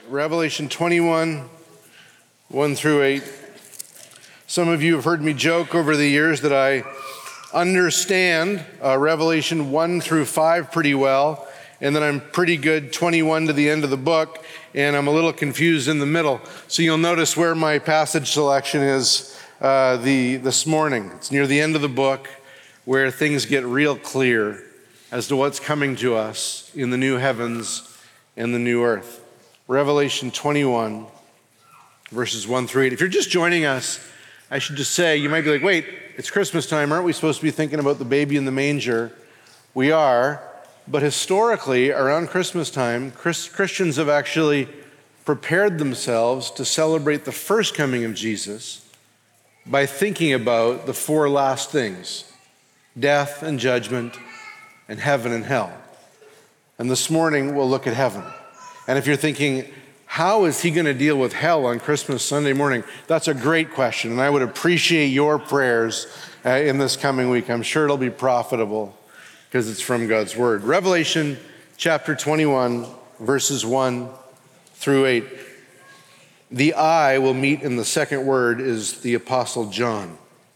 Revelation 21, 1 through 8. Some of you have heard me joke over the years that I understand Revelation 1 through 5 pretty well, and then I'm pretty good 21 to the end of the book, and I'm a little confused in the middle. So you'll notice where my passage selection is this morning. It's near the end of the book where things get real clear as to what's coming to us in the new heavens and the new earth. Revelation 21, verses 1 through 8. If you're just joining us, I should just say, you might be like, wait, it's Christmas time. Aren't we supposed to be thinking about the baby in the manger? We are, but historically, around Christmas time, Christians have actually prepared themselves to celebrate the first coming of Jesus by thinking about the four last things: death and judgment and heaven and hell. And this morning, we'll look at heaven. And if you're thinking, how is he going to deal with hell on Christmas Sunday morning? That's a great question, and I would appreciate your prayers in this coming week. I'm sure it'll be profitable because it's from God's Word. Revelation chapter 21, verses 1 through 8. The I will meet in the second word is the Apostle John.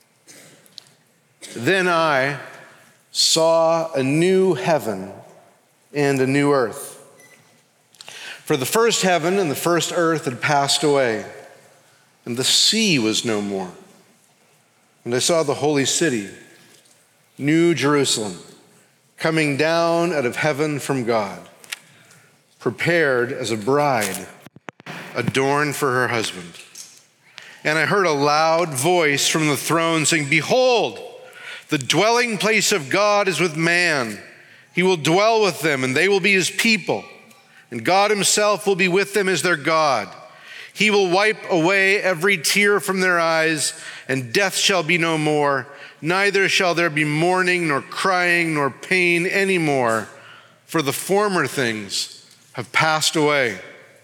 Then I saw a new heaven and a new earth. For the first heaven and the first earth had passed away, and the sea was no more. And I saw the holy city, New Jerusalem, coming down out of heaven from God, prepared as a bride, adorned for her husband. And I heard a loud voice from the throne saying, "Behold, the dwelling place of God is with man. He will dwell with them, and they will be his people. And God himself will be with them as their God. He will wipe away every tear from their eyes, and death shall be no more. Neither shall there be mourning, nor crying, nor pain anymore, for the former things have passed away."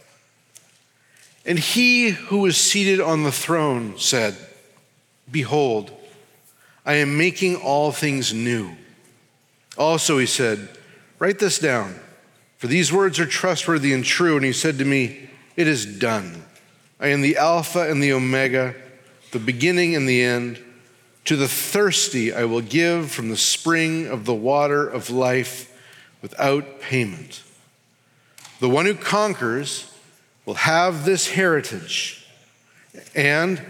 And he who was seated on the throne said, "Behold, I am making all things new." Also he said, "Write this down, for these words are trustworthy and true." And he said to me, "It is done. I am the Alpha and the Omega, the beginning and the end. To the thirsty I will give from the spring of the water of life without payment. The one who conquers will have this heritage, and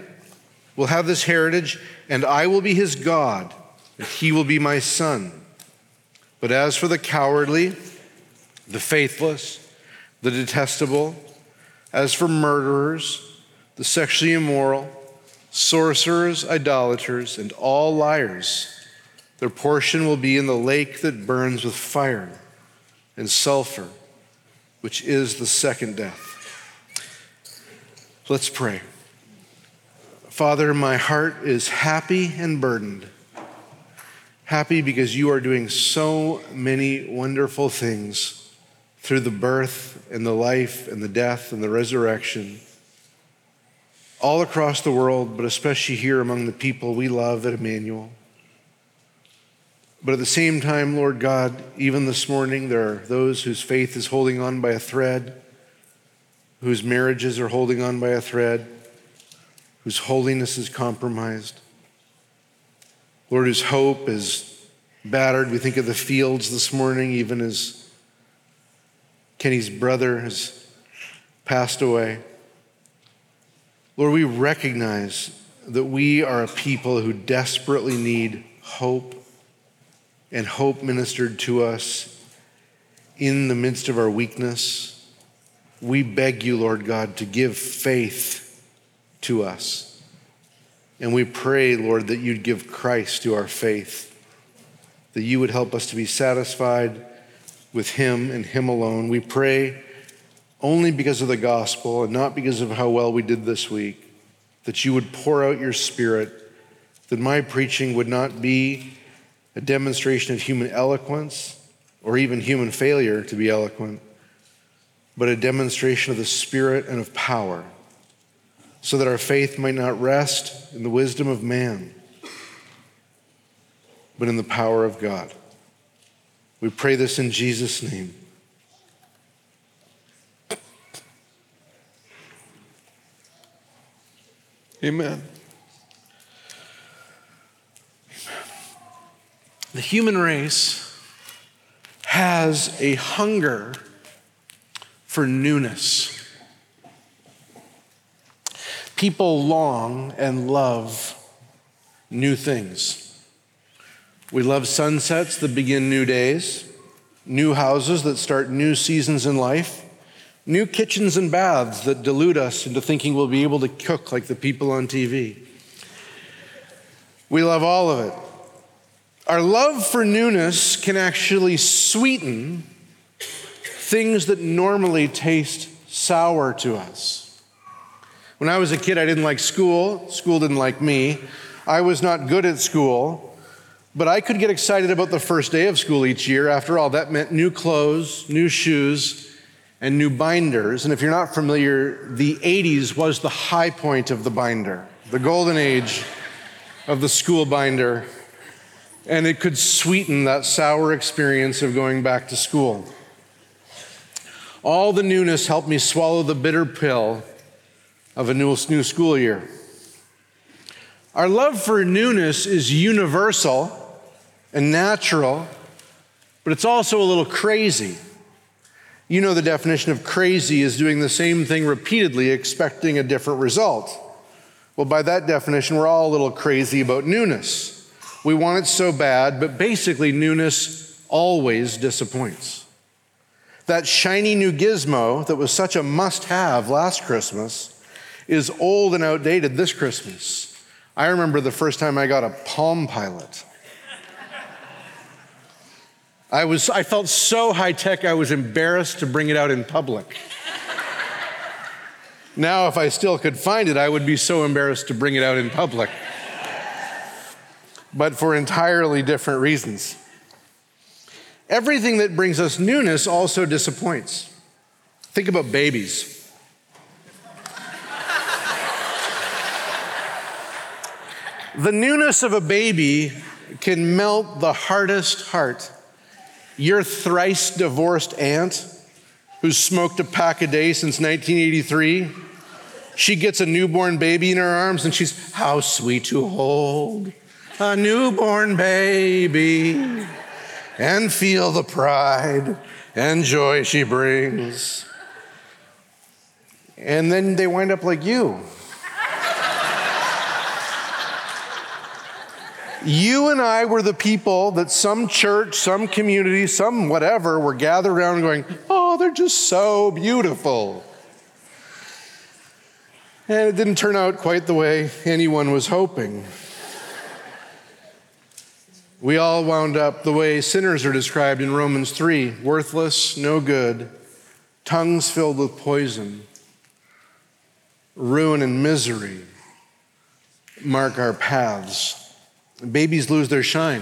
I will be his God, and he will be my son. But as for the cowardly, the faithless, the detestable, as for murderers, the sexually immoral, sorcerers, idolaters, and all liars, their portion will be in the lake that burns with fire and sulfur, which is the second death." Let's pray. Father, my heart is happy and burdened. Happy because you are doing so many wonderful things through the birth and the life and the death and the resurrection all across the world, but especially here among the people we love at Emmanuel. But at the same time, Lord God, even this morning, there are those whose faith is holding on by a thread, whose marriages are holding on by a thread, whose holiness is compromised. Lord, whose hope is battered. We think of the fields this morning, even as Kenny's brother has passed away. Lord, we recognize that we are a people who desperately need hope, and hope ministered to us in the midst of our weakness. We beg you, Lord God, to give faith to us. And we pray, Lord, that you'd give Christ to our faith, that you would help us to be satisfied with him and him alone. We pray only because of the gospel and not because of how well we did this week, that you would pour out your Spirit, that my preaching would not be a demonstration of human eloquence or even human failure to be eloquent, but a demonstration of the Spirit and of power, so that our faith might not rest in the wisdom of man, but in the power of God. We pray this in Jesus' name. Amen. The human race has a hunger for newness. People long and love new things. We love sunsets that begin new days, new houses that start new seasons in life, new kitchens and baths that delude us into thinking we'll be able to cook like the people on TV. We love all of it. Our love for newness can actually sweeten things that normally taste sour to us. When I was a kid, I didn't like school. School didn't like me. I was not good at school, but I could get excited about the first day of school each year. After all, that meant new clothes, new shoes, and new binders. And if you're not familiar, the 80s was the high point of the binder, the golden age of the school binder. And it could sweeten that sour experience of going back to school. All the newness helped me swallow the bitter pill of a new school year. Our love for newness is universal and natural, but it's also a little crazy. You know the definition of crazy is doing the same thing repeatedly, expecting a different result. Well, by that definition, we're all a little crazy about newness. We want it so bad, but basically newness always disappoints. That shiny new gizmo that was such a must-have last Christmas is old and outdated this Christmas. I remember the first time I got a Palm Pilot. I felt so high-tech I was embarrassed to bring it out in public. Now, if I still could find it, I would be so embarrassed to bring it out in public. But for entirely different reasons. Everything that brings us newness also disappoints. Think about babies. The newness of a baby can melt the hardest heart. Your thrice divorced aunt, who's smoked a pack a day since 1983, she gets a newborn baby in her arms and she's, how sweet to hold a newborn baby and feel the pride and joy she brings. And then they wind up like you. You and I were the people that some church, some community, some whatever were gathered around going, oh, they're just so beautiful. And it didn't turn out quite the way anyone was hoping. We all wound up the way sinners are described in Romans 3, worthless, no good, tongues filled with poison, ruin and misery mark our paths. Babies lose their shine.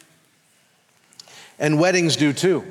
And weddings do too.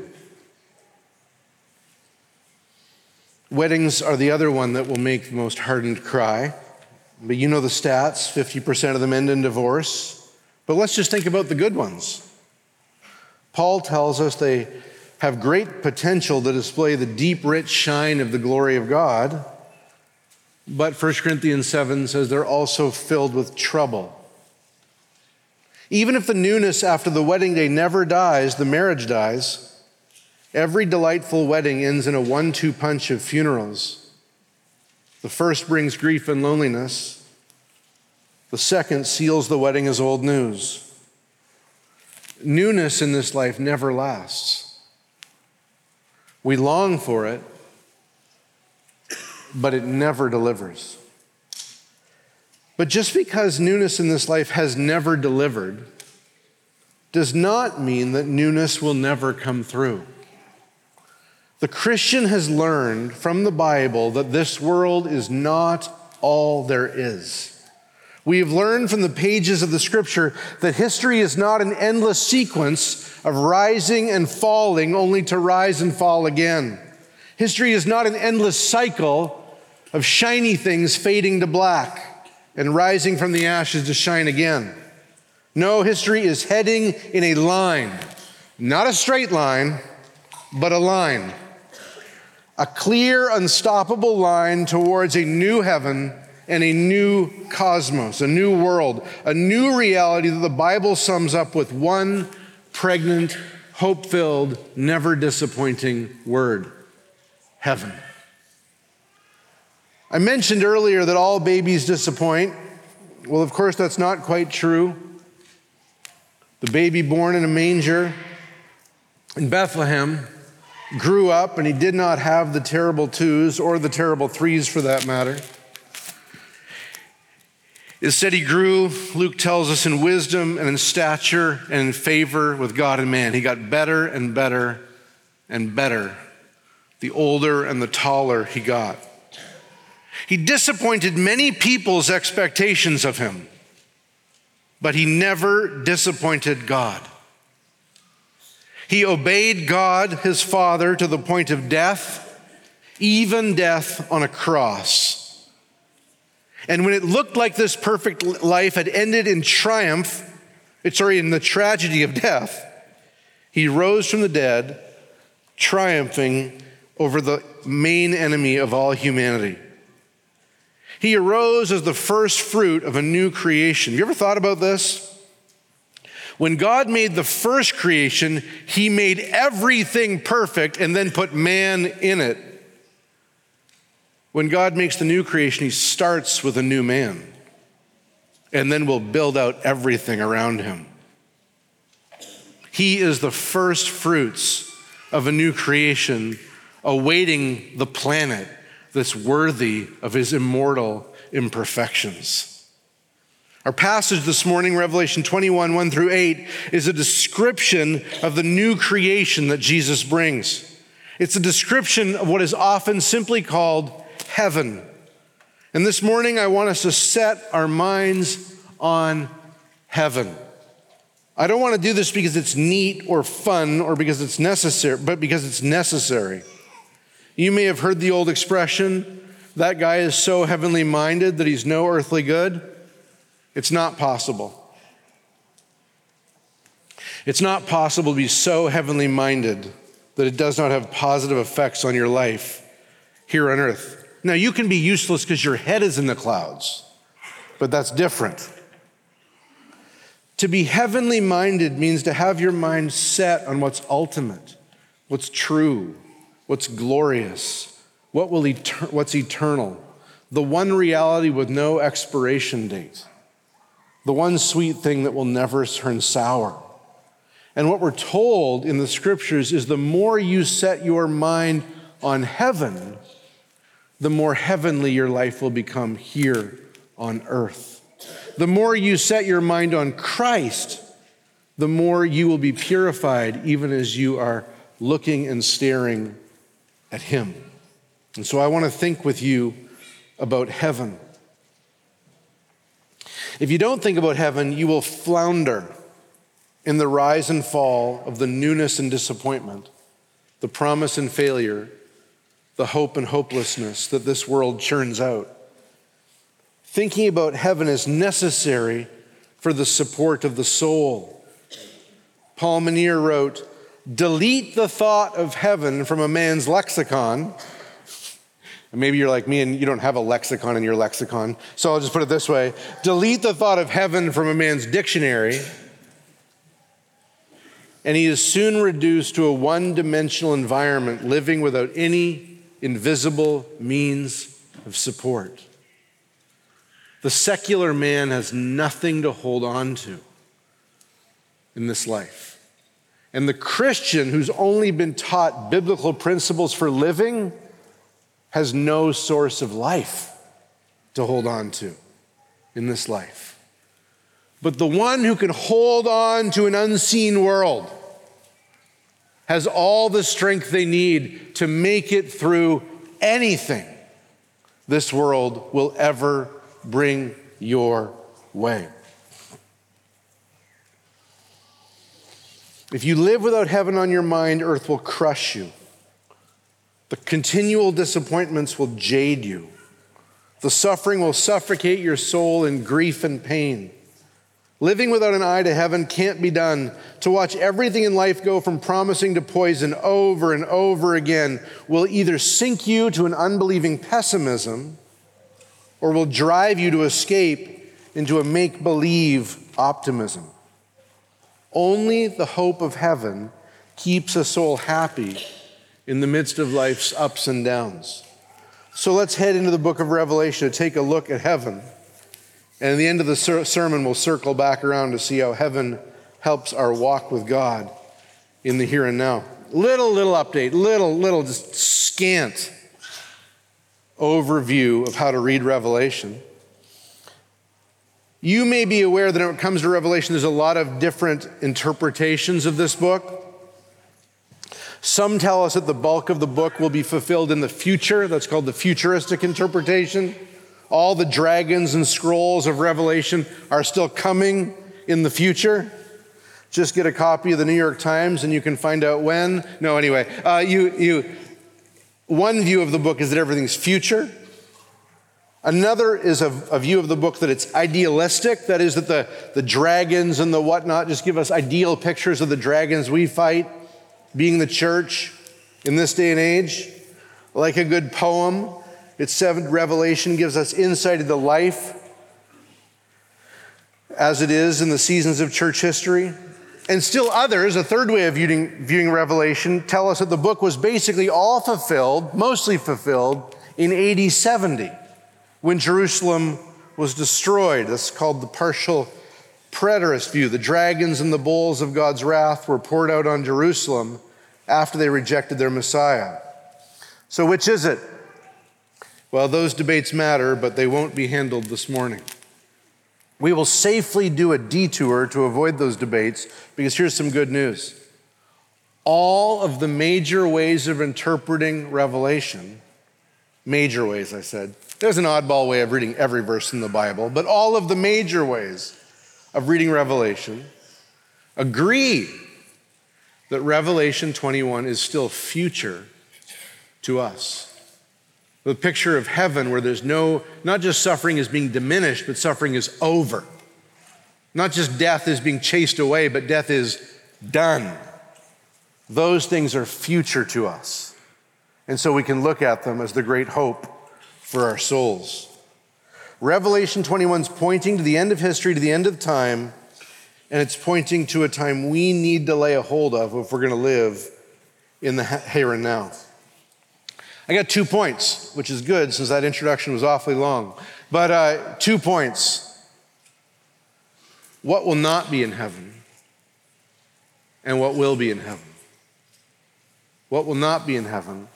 Weddings are the other one that will make the most hardened cry. But you know the stats, 50% of them end in divorce. But let's just think about the good ones. Paul tells us they have great potential to display the deep, rich shine of the glory of God. But 1 Corinthians 7 says they're also filled with trouble. Even if the newness after the wedding day never dies, the marriage dies. Every delightful wedding ends in a 1-2 punch of funerals. The first brings grief and loneliness. The second seals the wedding as old news. Newness in this life never lasts. We long for it, but it never delivers. But just because newness in this life has never delivered does not mean that newness will never come through. The Christian has learned from the Bible that this world is not all there is. We have learned from the pages of the Scripture that history is not an endless sequence of rising and falling only to rise and fall again. History is not an endless cycle of shiny things fading to black and rising from the ashes to shine again. No, history is heading in a line, not a straight line, but a line. A clear, unstoppable line towards a new heaven and a new cosmos, a new world, a new reality that the Bible sums up with one pregnant, hope-filled, never disappointing word: heaven. I mentioned earlier that all babies disappoint. Well, of course, that's not quite true. The baby born in a manger in Bethlehem grew up, and he did not have the terrible twos, or the terrible threes for that matter. Instead, he grew, Luke tells us, in wisdom and in stature and in favor with God and man. He got better and better and better the older and the taller he got. He disappointed many people's expectations of him, but he never disappointed God. He obeyed God, his Father, to the point of death, even death on a cross. And when it looked like this perfect life had ended in in the tragedy of death, he rose from the dead, triumphing over the main enemy of all humanity. He arose as the first fruit of a new creation. Have you ever thought about this? When God made the first creation, he made everything perfect and then put man in it. When God makes the new creation, he starts with a new man and then will build out everything around him. He is the first fruits of a new creation, awaiting the planet that's worthy of his immortal imperfections. Our passage this morning, Revelation 21, 1 through 8, is a description of the new creation that Jesus brings. It's a description of what is often simply called heaven. And this morning, I want us to set our minds on heaven. I don't want to do this because it's neat or fun or because it's necessary, but because it's necessary. You may have heard the old expression, that guy is so heavenly minded that he's no earthly good. It's not possible. It's not possible to be so heavenly minded that it does not have positive effects on your life here on earth. Now, you can be useless because your head is in the clouds, but that's different. To be heavenly minded means to have your mind set on what's ultimate, what's true, what's glorious, what's eternal, the one reality with no expiration date, the one sweet thing that will never turn sour. And what we're told in the scriptures is the more you set your mind on heaven, the more heavenly your life will become here on earth. The more you set your mind on Christ, the more you will be purified even as you are looking and staring at him. And so I want to think with you about heaven. If you don't think about heaven, you will flounder in the rise and fall of the newness and disappointment, the promise and failure, the hope and hopelessness that this world churns out. Thinking about heaven is necessary for the support of the soul. Paul Menier wrote, "Delete the thought of heaven from a man's lexicon." And maybe you're like me and you don't have a lexicon in your lexicon, so I'll just put it this way. Delete the thought of heaven from a man's dictionary, and he is soon reduced to a one-dimensional environment, living without any invisible means of support. The secular man has nothing to hold on to in this life. And the Christian who's only been taught biblical principles for living has no source of life to hold on to in this life. But the one who can hold on to an unseen world has all the strength they need to make it through anything this world will ever bring your way. If you live without heaven on your mind, earth will crush you. The continual disappointments will jade you. The suffering will suffocate your soul in grief and pain. Living without an eye to heaven can't be done. To watch everything in life go from promising to poison over and over again will either sink you to an unbelieving pessimism or will drive you to escape into a make-believe optimism. Only the hope of heaven keeps a soul happy in the midst of life's ups and downs. So let's head into the book of Revelation to take a look at heaven. And at the end of the sermon, we'll circle back around to see how heaven helps our walk with God in the here and now. Little update, just scant overview of how to read Revelation. You may be aware that when it comes to Revelation, there's a lot of different interpretations of this book. Some tell us that the bulk of the book will be fulfilled in the future. That's called the futuristic interpretation. All the dragons and scrolls of Revelation are still coming in the future. Just get a copy of the New York Times and you can find out when. No, anyway, one view of the book is that everything's future. Another is a view of the book that it's idealistic. That is that the dragons and the whatnot just give us ideal pictures of the dragons we fight, being the church in this day and age. Like a good poem, its seventh Revelation gives us insight into life as it is in the seasons of church history. And still others, a third way of viewing Revelation, tell us that the book was basically all fulfilled, mostly fulfilled, in AD 70, when Jerusalem was destroyed. That's called the partial preterist view. The dragons and the bowls of God's wrath were poured out on Jerusalem after they rejected their Messiah. So which is it? Well, those debates matter, but they won't be handled this morning. We will safely do a detour to avoid those debates because here's some good news. All of the major ways of interpreting Revelation, major ways I said, there's an oddball way of reading every verse in the Bible, but all of the major ways of reading Revelation agree that Revelation 21 is still future to us. The picture of heaven where there's not just suffering is being diminished, but suffering is over. Not just death is being chased away, but death is done. Those things are future to us. And so we can look at them as the great hope for our souls. Revelation 21 is pointing to the end of history, to the end of time, and it's pointing to a time we need to lay a hold of if we're going to live in the here and now. I got 2 points, which is good since that introduction was awfully long. But 2 points. What will not be in heaven and what will be in heaven? What will not be in heaven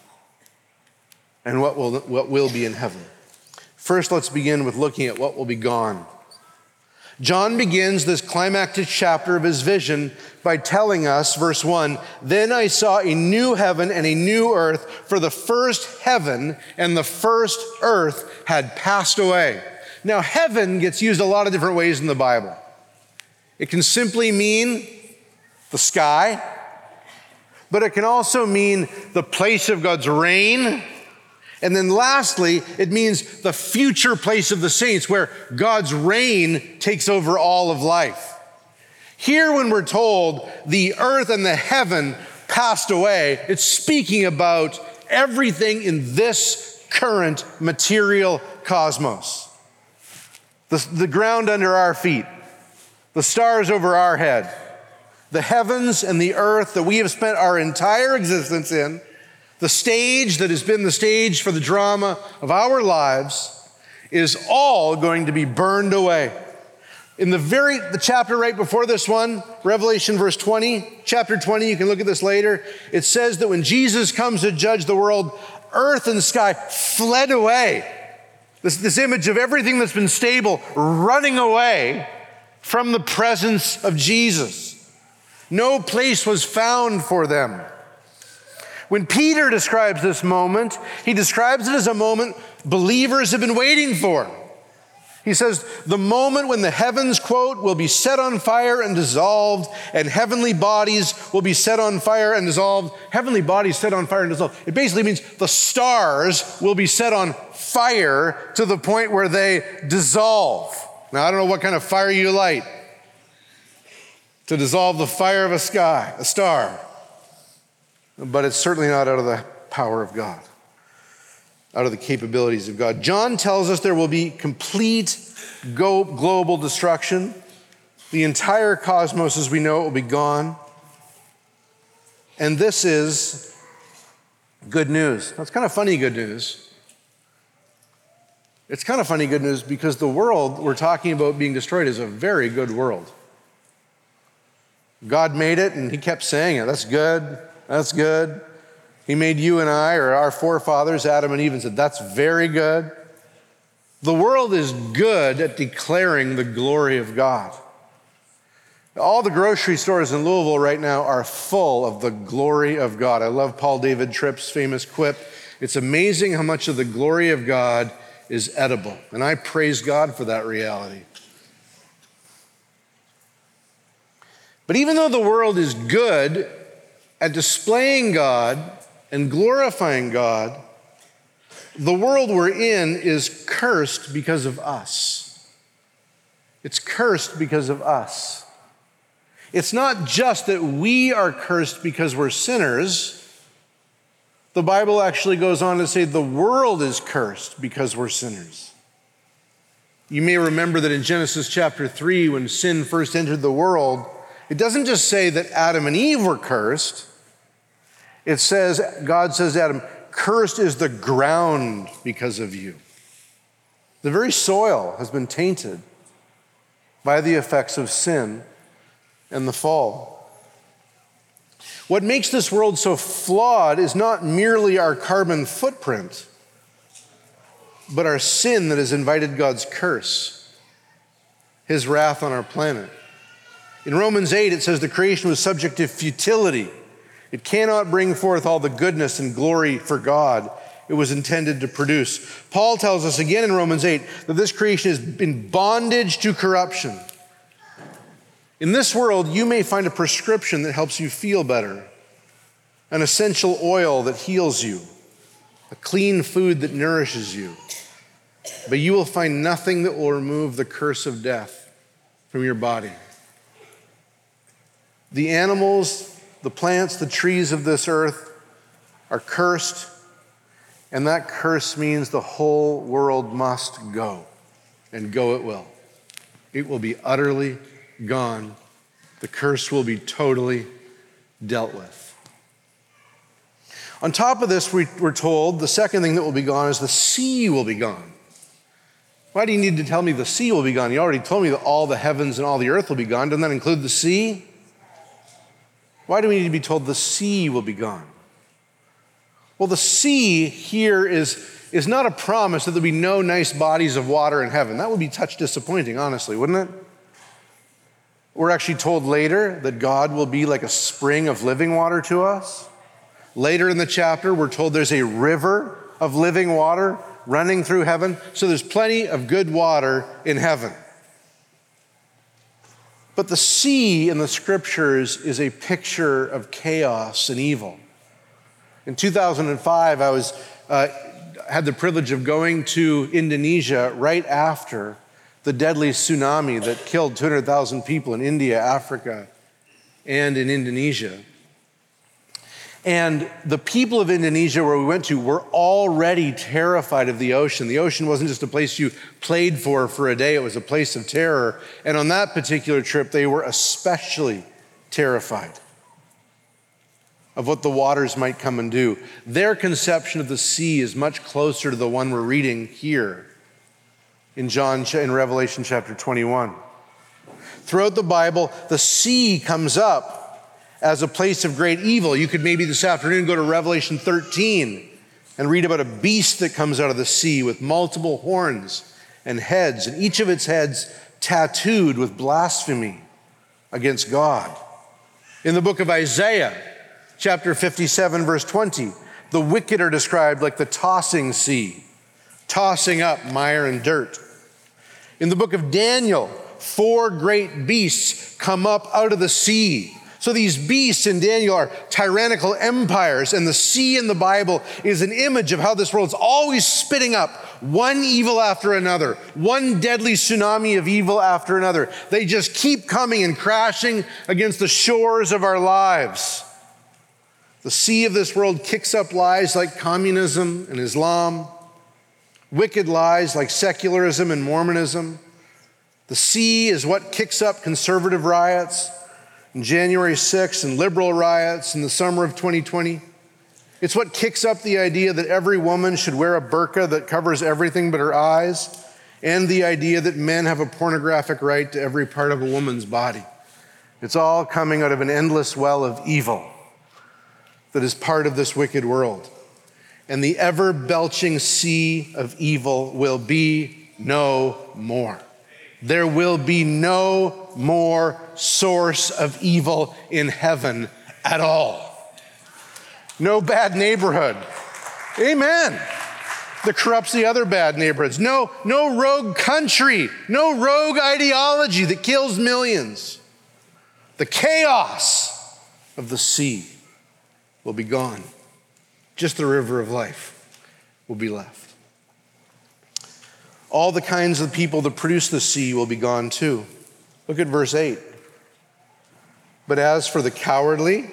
and what will be in heaven? First, let's begin with looking at what will be gone. John begins this climactic chapter of his vision by telling us, verse 1, "Then I saw a new heaven and a new earth, for the first heaven and the first earth had passed away." Now, heaven gets used a lot of different ways in the Bible. It can simply mean the sky, but it can also mean the place of God's reign. And then lastly, it means the future place of the saints where God's reign takes over all of life. Here, when we're told the earth and the heaven passed away, it's speaking about everything in this current material cosmos. The ground under our feet, the stars over our head, the heavens and the earth that we have spent our entire existence in, the stage that has been the stage for the drama of our lives is all going to be burned away. In the chapter right before this one, Revelation chapter 20, you can look at this later. It says that when Jesus comes to judge the world, earth and sky fled away. This image of everything that's been stable running away from the presence of Jesus. No place was found for them. When Peter describes this moment, he describes it as a moment believers have been waiting for. He says, the moment when the heavens, quote, will be set on fire and dissolved, and heavenly bodies will be set on fire and dissolved. Heavenly bodies set on fire and dissolved. It basically means the stars will be set on fire to the point where they dissolve. Now, I don't know what kind of fire you light to dissolve the fire of a star. But it's certainly not out of the power of God. out of the capabilities of God. John tells us there will be complete global destruction. The entire cosmos as we know it will be gone. And this is good news. That's kind of funny good news. It's kind of funny good news because the world we're talking about being destroyed is a very good world. God made it and he kept saying it. That's good. That's good. He made you and I, or our forefathers, Adam and Eve, and said, that's very good. The world is good at declaring the glory of God. All the grocery stores in Louisville right now are full of the glory of God. I love Paul David Tripp's famous quip. It's amazing how much of the glory of God is edible. And I praise God for that reality. But even though the world is good at displaying God and glorifying God, the world we're in is cursed because of us. It's cursed because of us. It's not just that we are cursed because we're sinners. The Bible actually goes on to say the world is cursed because we're sinners. You may remember that in Genesis chapter 3, when sin first entered the world, it doesn't just say that Adam and Eve were cursed. It says, God says to Adam, cursed is the ground because of you. The very soil has been tainted by the effects of sin and the fall. What makes this world so flawed is not merely our carbon footprint, but our sin that has invited God's curse, his wrath on our planet. In Romans 8, it says the creation was subject to futility. It cannot bring forth all the goodness and glory for God it was intended to produce. Paul tells us again in Romans 8 that this creation is in bondage to corruption. In this world, you may find a prescription that helps you feel better, an essential oil that heals you, a clean food that nourishes you. But you will find nothing that will remove the curse of death from your body. The animals, the plants, the trees of this earth are cursed, and that curse means the whole world must go, and go it will. It will be utterly gone. The curse will be totally dealt with. On top of this, we're told the second thing that will be gone is the sea will be gone. Why do you need to tell me the sea will be gone? You already told me that all the heavens and all the earth will be gone. Doesn't that include the sea? Why do we need to be told the sea will be gone? Well, the sea here is not a promise that there'll be no nice bodies of water in heaven. That would be touch disappointing, honestly, wouldn't it? We're actually told later that God will be like a spring of living water to us. Later in the chapter, we're told there's a river of living water running through heaven. So there's plenty of good water in heaven. But the sea in the scriptures is a picture of chaos and evil. In 2005, I had the privilege of going to Indonesia right after the deadly tsunami that killed 200,000 people in India, Africa, and in Indonesia. And the people of Indonesia where we went to were already terrified of the ocean. The ocean wasn't just a place you played for a day, it was a place of terror. And on that particular trip, they were especially terrified of what the waters might come and do. Their conception of the sea is much closer to the one we're reading here in Revelation chapter 21. Throughout the Bible, the sea comes up as a place of great evil. You could maybe this afternoon go to Revelation 13 and read about a beast that comes out of the sea with multiple horns and heads, and each of its heads tattooed with blasphemy against God. In the book of Isaiah, chapter 57, verse 20, the wicked are described like the tossing sea, tossing up mire and dirt. In the book of Daniel, 4 great beasts come up out of the sea. So these beasts in Daniel are tyrannical empires, and the sea in the Bible is an image of how this world's always spitting up one evil after another, one deadly tsunami of evil after another. They just keep coming and crashing against the shores of our lives. The sea of this world kicks up lies like communism and Islam, Wicked lies like secularism and Mormonism. The sea is what kicks up conservative riots and January 6th and liberal riots in the summer of 2020. It's what kicks up the idea that every woman should wear a burqa that covers everything but her eyes, and the idea that men have a pornographic right to every part of a woman's body. It's all coming out of an endless well of evil that is part of this wicked world. And the ever-belching sea of evil will be no more. There will be no more source of evil in heaven at all. No bad neighborhood. Amen. That corrupts the other bad neighborhoods. No rogue country. No rogue ideology that kills millions. The chaos of the sea will be gone. Just the river of life will be left. All the kinds of people that produce the sea will be gone too. Look at verse 8. But as for the cowardly,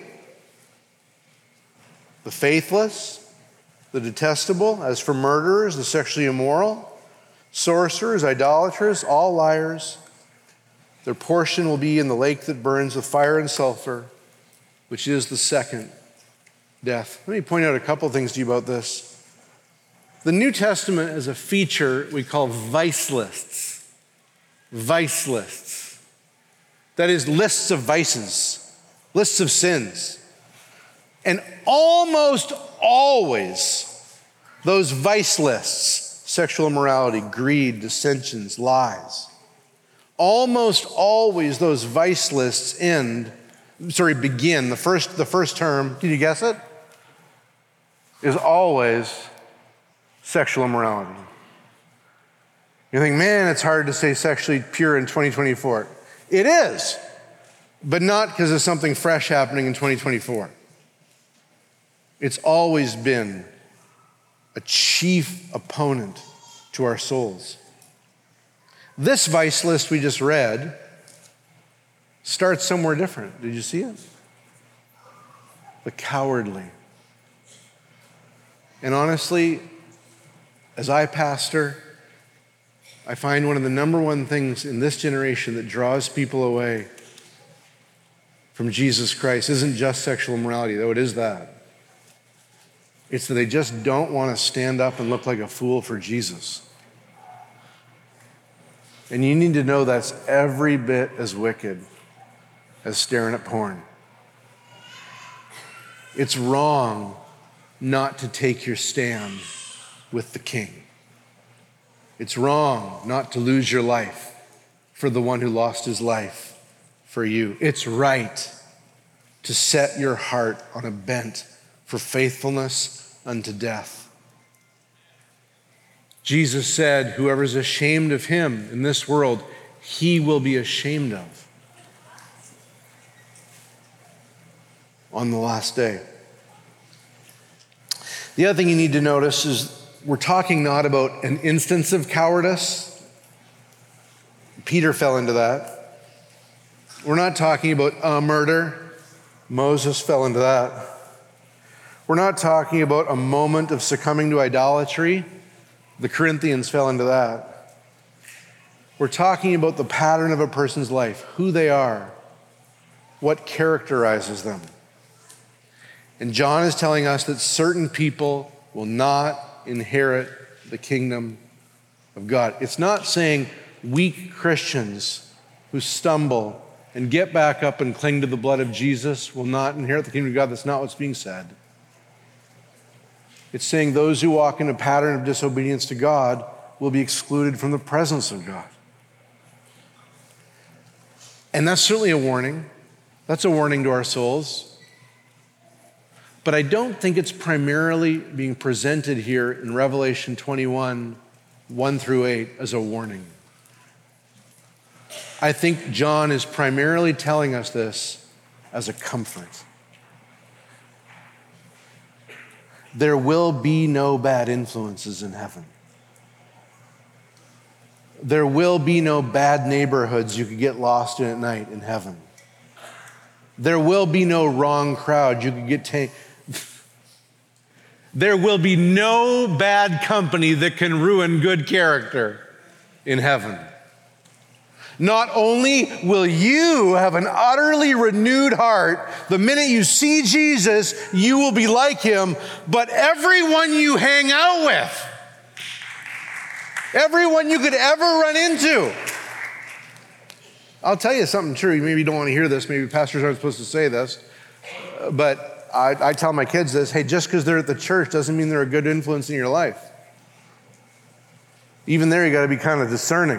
the faithless, the detestable, as for murderers, the sexually immoral, sorcerers, idolaters, all liars, their portion will be in the lake that burns with fire and sulfur, which is the second death. Let me point out a couple things to you about this. The New Testament has a feature we call vice lists. Vice lists. That is, lists of vices, lists of sins. And almost always, those vice lists, sexual immorality, greed, dissensions, lies, almost always those vice lists begin. The first term, can you guess it? Is always sexual immorality. You think, man, it's hard to stay sexually pure in 2024. It is, but not because of something fresh happening in 2024. It's always been a chief opponent to our souls. This vice list we just read starts somewhere different. Did you see it? The cowardly. And honestly, as I pastor, I find one of the number one things in this generation that draws people away from Jesus Christ isn't just sexual immorality, though it is that. It's that they just don't want to stand up and look like a fool for Jesus. And you need to know that's every bit as wicked as staring at porn. It's wrong not to take your stand with the King. It's wrong not to lose your life for the one who lost his life for you. It's right to set your heart on a bent for faithfulness unto death. Jesus said, whoever's ashamed of him in this world, he will be ashamed of on the last day. The other thing you need to notice is we're talking not about an instance of cowardice. Peter fell into that. We're not talking about a murder. Moses fell into that. We're not talking about a moment of succumbing to idolatry. The Corinthians fell into that. We're talking about the pattern of a person's life, who they are, what characterizes them. And John is telling us that certain people will not inherit the kingdom of God. It's not saying weak Christians who stumble and get back up and cling to the blood of Jesus will not inherit the kingdom of God. That's not what's being said. It's saying those who walk in a pattern of disobedience to God will be excluded from the presence of God. And that's certainly a warning. That's a warning to our souls. But I don't think it's primarily being presented here in Revelation 21, 1 through 8 as a warning. I think John is primarily telling us this as a comfort. There will be no bad influences in heaven. There will be no bad neighborhoods you could get lost in at night in heaven. There will be no wrong crowd you could get There will be no bad company that can ruin good character in heaven. Not only will you have an utterly renewed heart, the minute you see Jesus, you will be like him, but everyone you hang out with, everyone you could ever run into. I'll tell you something true. Maybe you don't want to hear this. Maybe pastors aren't supposed to say this. But I tell my kids this. Hey, just because they're at the church doesn't mean they're a good influence in your life. Even there, you got to be kind of discerning.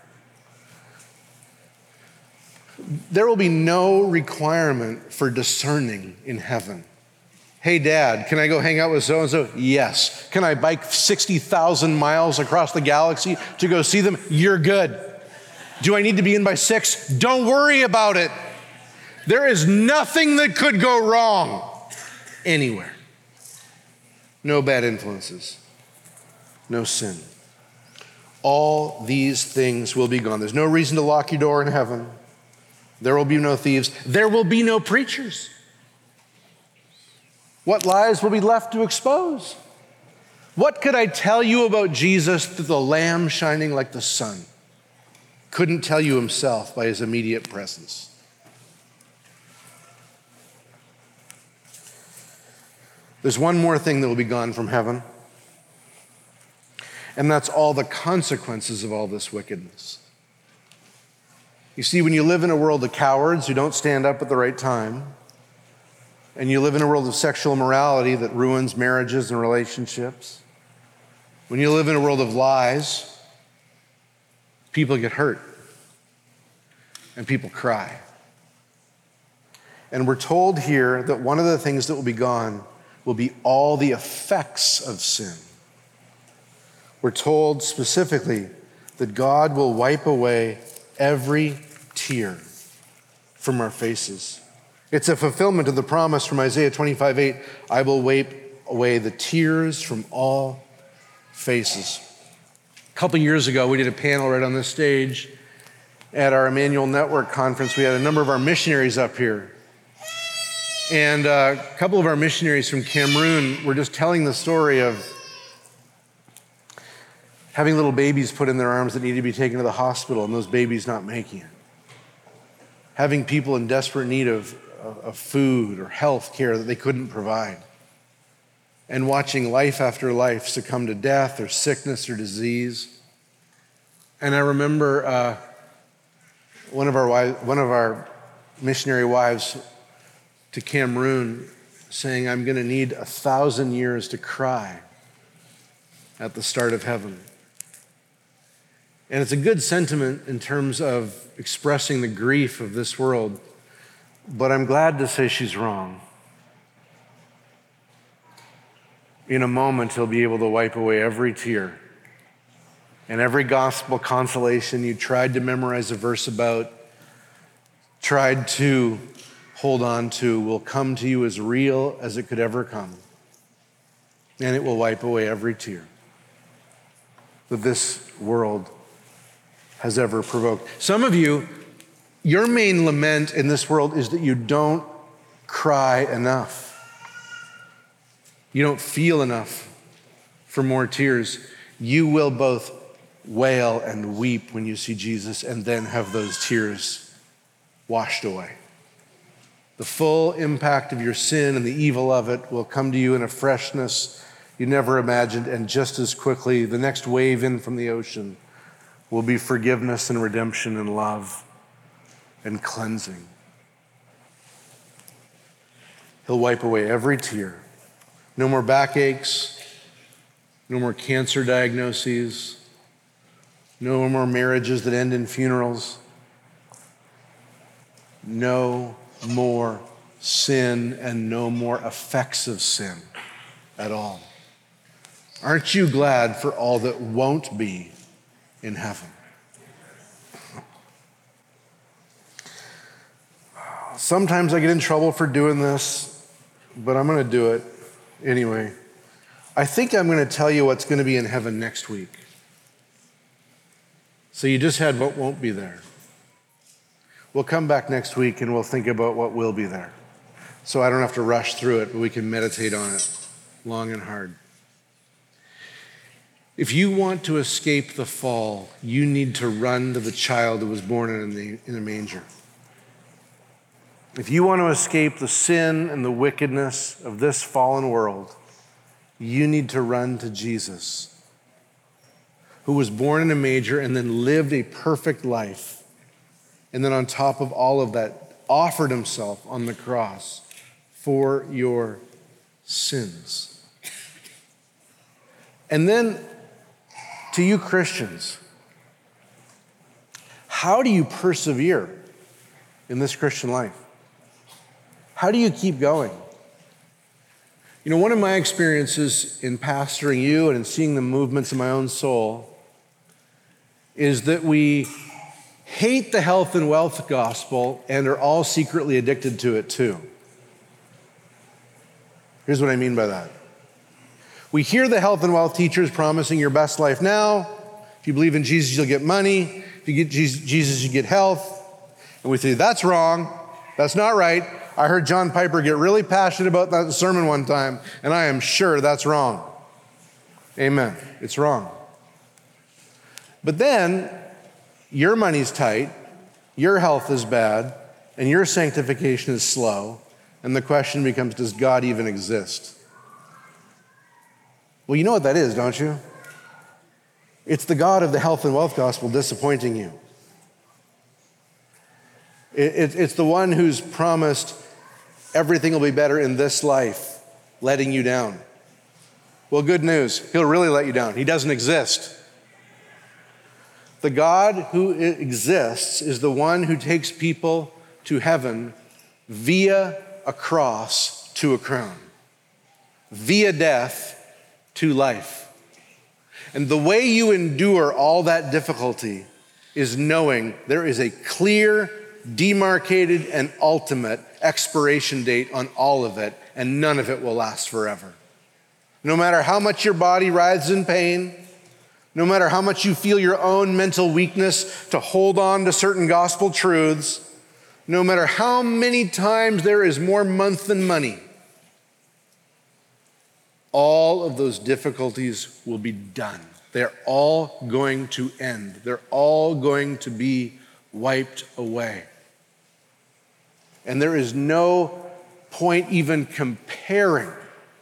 There will be no requirement for discerning in heaven. Hey, Dad, can I go hang out with so-and-so? Yes. Can I bike 60,000 miles across the galaxy to go see them? You're good. Do I need to be in by 6? Don't worry about it. There is nothing that could go wrong anywhere. No bad influences. No sin. All these things will be gone. There's no reason to lock your door in heaven. There will be no thieves. There will be no preachers. What lies will be left to expose? What could I tell you about Jesus through the Lamb shining like the sun? Couldn't tell you himself by his immediate presence. There's one more thing that will be gone from heaven, and that's all the consequences of all this wickedness. You see, when you live in a world of cowards who don't stand up at the right time, and you live in a world of sexual immorality that ruins marriages and relationships, when you live in a world of lies, people get hurt and people cry. And we're told here that one of the things that will be gone will be all the effects of sin. We're told specifically that God will wipe away every tear from our faces. It's a fulfillment of the promise from Isaiah 25:8. I will wipe away the tears from all faces. A couple years ago, we did a panel right on this stage at our Emmanuel Network conference. We had a number of our missionaries up here. And a couple of our missionaries from Cameroon were just telling the story of having little babies put in their arms that needed to be taken to the hospital and those babies not making it. Having people in desperate need of food or health care that they couldn't provide. And watching life after life succumb to death or sickness or disease. And I remember one of our missionary wives to Cameroon saying, I'm going to need 1,000 years to cry at the start of heaven. And it's a good sentiment in terms of expressing the grief of this world, but I'm glad to say she's wrong. In a moment, he'll be able to wipe away every tear and every gospel consolation you tried to memorize a verse about, tried to hold on to, will come to you as real as it could ever come. And it will wipe away every tear that this world has ever provoked. Some of you, your main lament in this world is that you don't cry enough. You don't feel enough for more tears. You will both wail and weep when you see Jesus and then have those tears washed away. The full impact of your sin and the evil of it will come to you in a freshness you never imagined, and just as quickly, the next wave in from the ocean will be forgiveness and redemption and love and cleansing. He'll wipe away every tear. No more backaches, no more cancer diagnoses, no more marriages that end in funerals, no more sin and no more effects of sin at all. Aren't you glad for all that won't be in heaven? Sometimes I get in trouble for doing this, but I'm going to do it anyway. I think I'm going to tell you what's going to be in heaven next week. So you just had what won't be there. We'll come back next week and we'll think about what will be there. So I don't have to rush through it, but we can meditate on it. long and hard. If you want to escape the fall, you need to run to the child who was born in a manger. If you want to escape the sin and the wickedness of this fallen world, you need to run to Jesus, who was born in a manger and then lived a perfect life. And then on top of all of that, offered himself on the cross for your sins. And then to you Christians, how do you persevere in this Christian life? How do you keep going? You know, one of my experiences in pastoring you and in seeing the movements in my own soul is that we hate the health and wealth gospel and are all secretly addicted to it too. Here's what I mean by that. We hear the health and wealth teachers promising your best life now. If you believe in Jesus, you'll get money. If you get Jesus, you get health. And we say, that's wrong. That's not right. I heard John Piper get really passionate about that sermon one time, and I am sure that's wrong. Amen. It's wrong. But then, your money's tight, your health is bad, and your sanctification is slow, and the question becomes, does God even exist? Well, you know what that is, don't you? It's the God of the health and wealth gospel disappointing you. It's the one who's promised everything will be better in this life, letting you down. Well, good news, he'll really let you down. He doesn't exist. The God who exists is the one who takes people to heaven via a cross to a crown, via death to life. And the way you endure all that difficulty is knowing there is a clear, demarcated, and ultimate expiration date on all of it, and none of it will last forever. No matter how much your body writhes in pain, no matter how much you feel your own mental weakness to hold on to certain gospel truths, no matter how many times there is more month than money, all of those difficulties will be done. They're all going to end. They're all going to be wiped away. And there is no point even comparing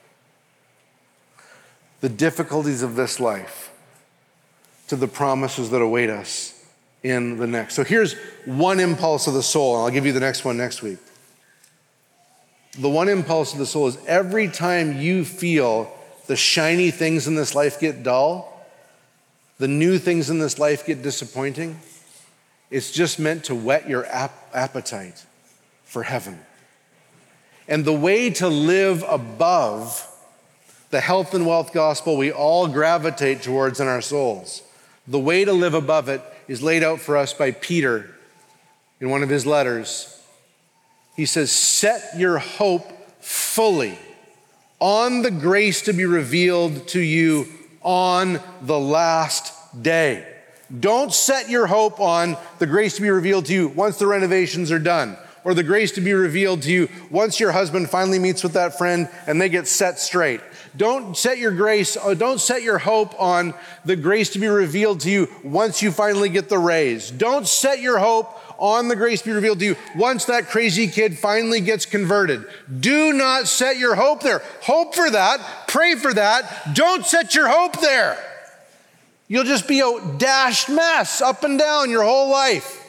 the difficulties of this life to the promises that await us in the next. So here's one impulse of the soul, and I'll give you the next one next week. The one impulse of the soul is every time you feel the shiny things in this life get dull, the new things in this life get disappointing, it's just meant to whet your appetite for heaven. And the way to live above the health and wealth gospel we all gravitate towards in our souls, the way to live above it is laid out for us by Peter in one of his letters. He says, set your hope fully on the grace to be revealed to you on the last day. Don't set your hope on the grace to be revealed to you once the renovations are done, or the grace to be revealed to you once your husband finally meets with that friend and they get set straight. Don't set your hope on the grace to be revealed to you once you finally get the raise. Don't set your hope on the grace to be revealed to you once that crazy kid finally gets converted. Do not set your hope there. Hope for that. Pray for that. Don't set your hope there. You'll just be a dashed mess up and down your whole life.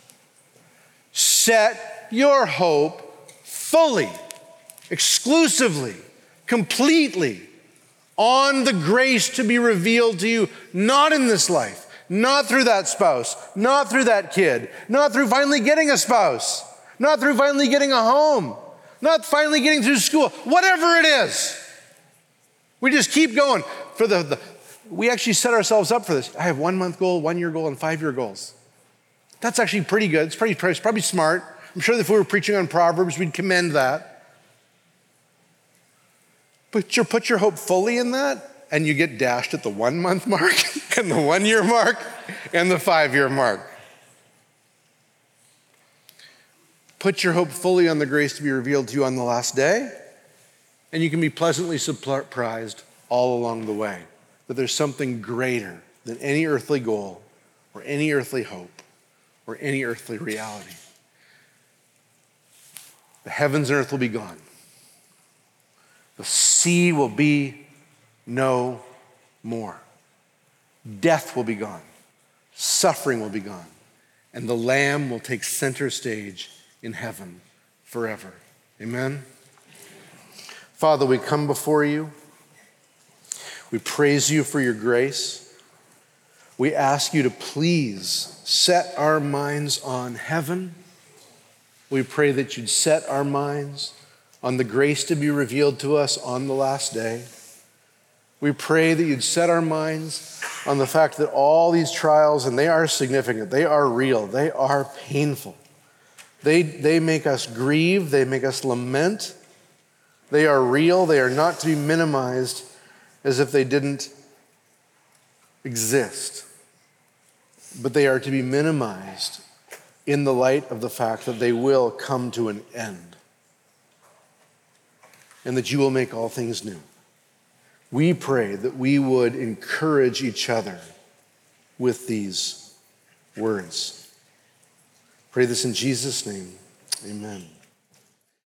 Set your hope fully, exclusively, completely on the grace to be revealed to you, not in this life, not through that spouse, not through that kid, not through finally getting a spouse, not through finally getting a home, not finally getting through school, whatever it is. We just keep going. We actually set ourselves up for this. I have 1 month goal, 1 year goal, and 5 year goals. That's actually pretty good. It's probably smart. I'm sure that if we were preaching on Proverbs, we'd commend that. But you put your hope fully in that, and you get dashed at the 1 month mark, and the 1 year mark, and the 5 year mark. Put your hope fully on the grace to be revealed to you on the last day, And you can be pleasantly surprised all along the way that there's something greater than any earthly goal or any earthly hope or any earthly reality. The heavens and earth will be gone. The sea will be no more. Death will be gone. Suffering will be gone. And the Lamb will take center stage in heaven forever. Amen? Father, we come before you. We praise you for your grace. We ask you to please set our minds on heaven. We pray that you'd set our minds on the grace to be revealed to us on the last day. We pray that you'd set our minds on the fact that all these trials, and they are significant, they are real, they are painful. They make us grieve, they make us lament. They are real, they are not to be minimized as if they didn't exist. But they are to be minimized in the light of the fact that they will come to an end and that you will make all things new. We pray that we would encourage each other with these words. Pray this in Jesus' name. Amen.